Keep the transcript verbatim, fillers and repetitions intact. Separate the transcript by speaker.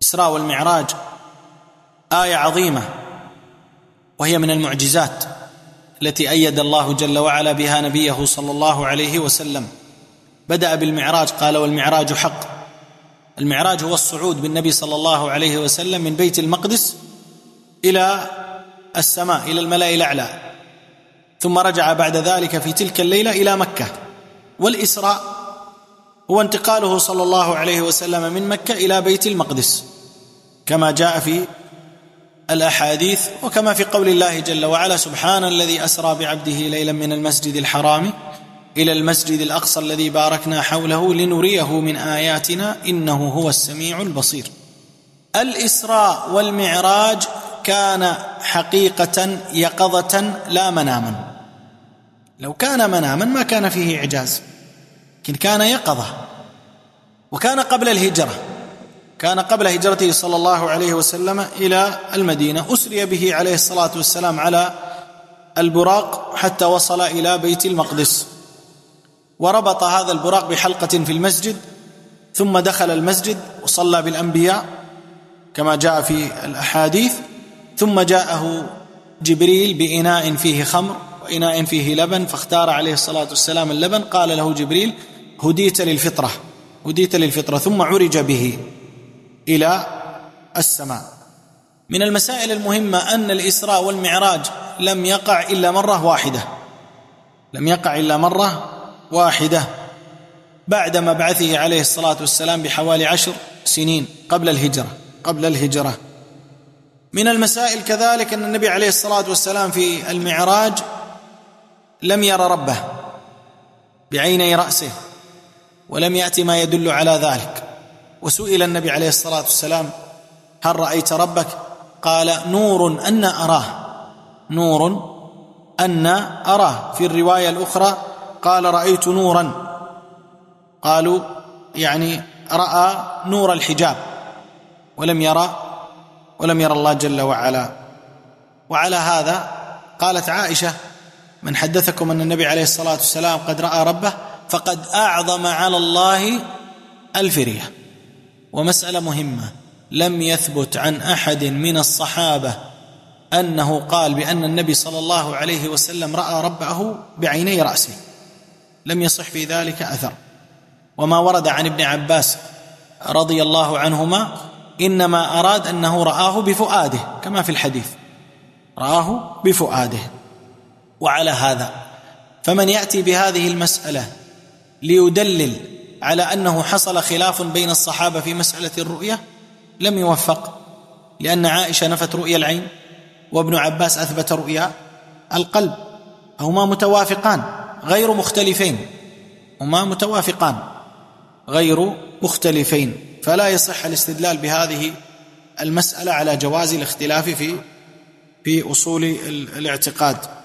Speaker 1: الإسراء والمعراج آية عظيمة، وهي من المعجزات التي أيد الله جل وعلا بها نبيه صلى الله عليه وسلم. بدأ بالمعراج، قال والمعراج حق. المعراج هو الصعود بالنبي صلى الله عليه وسلم من بيت المقدس إلى السماء، إلى الملأ الأعلى، ثم رجع بعد ذلك في تلك الليلة إلى مكة. والإسراء هو انتقاله صلى الله عليه وسلم من مكة إلى بيت المقدس كما جاء في الأحاديث، وكما في قول الله جل وعلا: سبحان الذي أسرى بعبده ليلا من المسجد الحرام إلى المسجد الأقصى الذي باركنا حوله لنريه من آياتنا إنه هو السميع البصير. الإسراء والمعراج كان حقيقة يقظة لا مناما. لو كان مناما ما كان فيه إعجاز، لكن كان يقظة، وكان قبل الهجرة، كان قبل هجرته صلى الله عليه وسلم إلى المدينة. أسري به عليه الصلاة والسلام على البراق حتى وصل إلى بيت المقدس، وربط هذا البراق بحلقة في المسجد، ثم دخل المسجد وصلى بالأنبياء كما جاء في الأحاديث، ثم جاءه جبريل بإناء فيه خمر وإناء فيه لبن، فاختار عليه الصلاة والسلام اللبن. قال له جبريل: هديت للفطرة، هديت للفطرة. ثم عرج به إلى السماء. من المسائل المهمة أن الإسراء والمعراج لم يقع إلا مرة واحدة، لم يقع إلا مرة واحدة بعد مبعثه عليه الصلاة والسلام بحوالي عشر سنين قبل الهجرة قبل الهجرة. من المسائل كذلك أن النبي عليه الصلاة والسلام في المعراج لم ير ربه بعيني رأسه، ولم يأتي ما يدل على ذلك. وسئل النبي عليه الصلاة والسلام: هل رأيت ربك؟ قال: نور أن أراه، نور أن أراه. في الرواية الأخرى قال: رأيت نورا. قالوا يعني رأى نور الحجاب، ولم يرى ولم يرى الله جل وعلا. وعلى هذا قالت عائشة: من حدثكم أن النبي عليه الصلاة والسلام قد رأى ربه فقد أعظم على الله الفرية. ومسألة مهمة: لم يثبت عن أحد من الصحابة أنه قال بأن النبي صلى الله عليه وسلم رأى ربه بعيني رأسه، لم يصح في ذلك أثر. وما ورد عن ابن عباس رضي الله عنهما إنما أراد أنه رآه بفؤاده كما في الحديث، رآه بفؤاده. وعلى هذا فمن يأتي بهذه المسألة ليدلل على أنه حصل خلاف بين الصحابة في مسألة الرؤية لم يوفق، لأن عائشة نفت رؤيا العين، وابن عباس أثبت رؤيا القلب، هما متوافقان غير مختلفين، هما متوافقان غير مختلفين. فلا يصح الاستدلال بهذه المسألة على جواز الاختلاف في في أصول الاعتقاد.